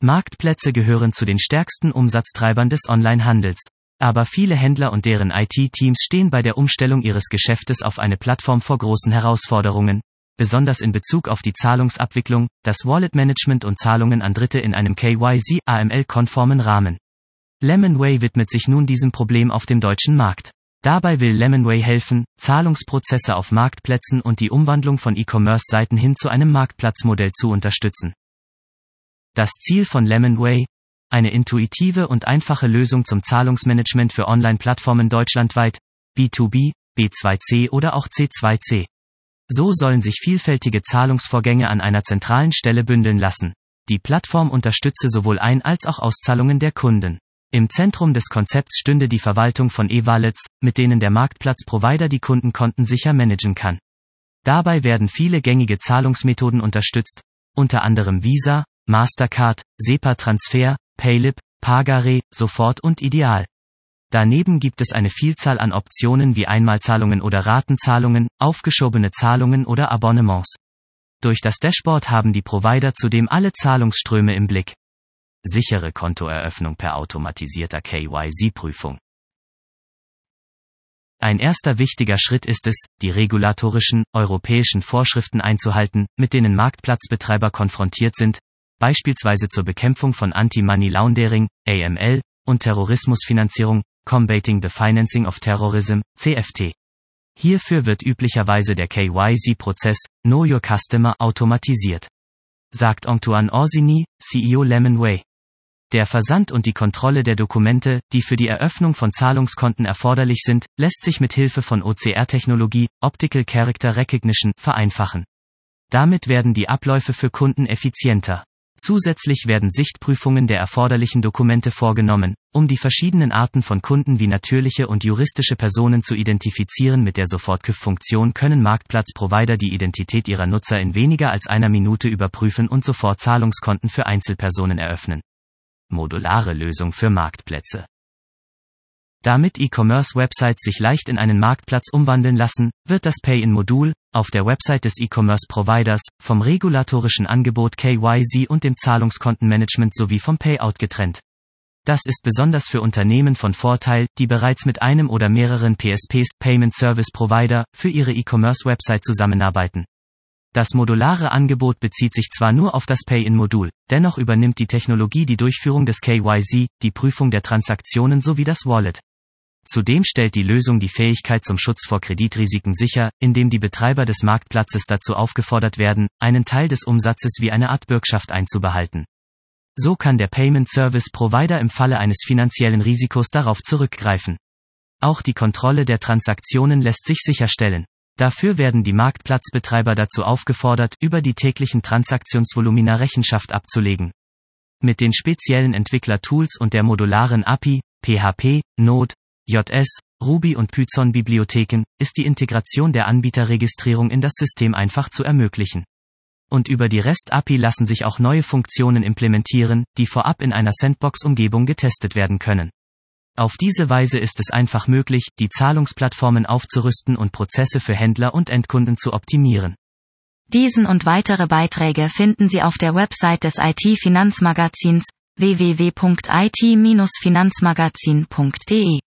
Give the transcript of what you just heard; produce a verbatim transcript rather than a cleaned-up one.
Marktplätze gehören zu den stärksten Umsatztreibern des Onlinehandels. Aber viele Händler und deren I T-Teams stehen bei der Umstellung ihres Geschäftes auf eine Plattform vor großen Herausforderungen, besonders in Bezug auf die Zahlungsabwicklung, das Wallet-Management und Zahlungen an Dritte in einem K Y C-A M L-konformen Rahmen. Lemonway widmet sich nun diesem Problem auf dem deutschen Markt. Dabei will Lemonway helfen, Zahlungsprozesse auf Marktplätzen und die Umwandlung von E-Commerce-Seiten hin zu einem Marktplatzmodell zu unterstützen. Das Ziel von Lemonway: eine intuitive und einfache Lösung zum Zahlungsmanagement für Online-Plattformen deutschlandweit, B zwei B, B zwei C oder auch C zwei C. So sollen sich vielfältige Zahlungsvorgänge an einer zentralen Stelle bündeln lassen. Die Plattform unterstütze sowohl Ein- als auch Auszahlungen der Kunden. Im Zentrum des Konzepts stünde die Verwaltung von E-Wallets, mit denen der Marktplatzprovider die Kundenkonten sicher managen kann. Dabei werden viele gängige Zahlungsmethoden unterstützt, unter anderem Visa, Mastercard, SEPA-Transfer, Paylib, Pagare, Sofort und Ideal. Daneben gibt es eine Vielzahl an Optionen wie Einmalzahlungen oder Ratenzahlungen, aufgeschobene Zahlungen oder Abonnements. Durch das Dashboard haben die Provider zudem alle Zahlungsströme im Blick. Sichere Kontoeröffnung per automatisierter K Y C-Prüfung. Ein erster wichtiger Schritt ist es, die regulatorischen, europäischen Vorschriften einzuhalten, mit denen Marktplatzbetreiber konfrontiert sind, beispielsweise zur Bekämpfung von Anti-Money Laundering, A M L, und Terrorismusfinanzierung, Combating the Financing of Terrorism, C F T. Hierfür wird üblicherweise der K Y C-Prozess, Know Your Customer, automatisiert. Sagt Antoine Orsini, C E O Lemonway. Der Versand und die Kontrolle der Dokumente, die für die Eröffnung von Zahlungskonten erforderlich sind, lässt sich mit Hilfe von O C R-Technologie, Optical Character Recognition, vereinfachen. Damit werden die Abläufe für Kunden effizienter. Zusätzlich werden Sichtprüfungen der erforderlichen Dokumente vorgenommen, um die verschiedenen Arten von Kunden wie natürliche und juristische Personen zu identifizieren. Mit der Sofortprüffunktion können Marktplatzprovider die Identität ihrer Nutzer in weniger als einer Minute überprüfen und sofort Zahlungskonten für Einzelpersonen eröffnen. Modulare Lösung für Marktplätze. Damit E-Commerce-Websites sich leicht in einen Marktplatz umwandeln lassen, wird das Pay-in-Modul, auf der Website des E-Commerce-Providers, vom regulatorischen Angebot K Y C und dem Zahlungskontenmanagement sowie vom Payout getrennt. Das ist besonders für Unternehmen von Vorteil, die bereits mit einem oder mehreren P S Ps, Payment Service Provider, für ihre E-Commerce-Website zusammenarbeiten. Das modulare Angebot bezieht sich zwar nur auf das Pay-in-Modul, dennoch übernimmt die Technologie die Durchführung des K Y C, die Prüfung der Transaktionen sowie das Wallet. Zudem stellt die Lösung die Fähigkeit zum Schutz vor Kreditrisiken sicher, indem die Betreiber des Marktplatzes dazu aufgefordert werden, einen Teil des Umsatzes wie eine Art Bürgschaft einzubehalten. So kann der Payment Service Provider im Falle eines finanziellen Risikos darauf zurückgreifen. Auch die Kontrolle der Transaktionen lässt sich sicherstellen. Dafür werden die Marktplatzbetreiber dazu aufgefordert, über die täglichen Transaktionsvolumina Rechenschaft abzulegen. Mit den speziellen Entwicklertools und der modularen A P I, P H P, Node, J S, Ruby und Python-Bibliotheken, ist die Integration der Anbieterregistrierung in das System einfach zu ermöglichen. Und über die REST-A P I lassen sich auch neue Funktionen implementieren, die vorab in einer Sandbox-Umgebung getestet werden können. Auf diese Weise ist es einfach möglich, die Zahlungsplattformen aufzurüsten und Prozesse für Händler und Endkunden zu optimieren. Diesen und weitere Beiträge finden Sie auf der Website des I T-Finanzmagazins w w w punkt i t Bindestrich finanzmagazin punkt d e.